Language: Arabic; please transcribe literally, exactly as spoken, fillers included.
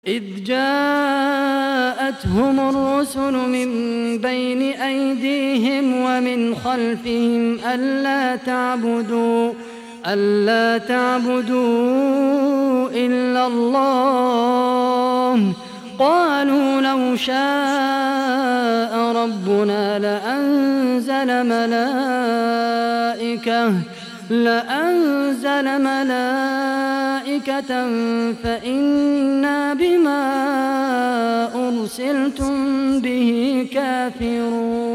إذ جاءتهم الرسل من بين أيديهم ومن خلفهم ألا تعبدوا ألا تعبدوا إلا الله قالوا لو شاء ربنا لأنزل ملائكة لأنزل ملائكة فإنا بما أرسلتم به كافرون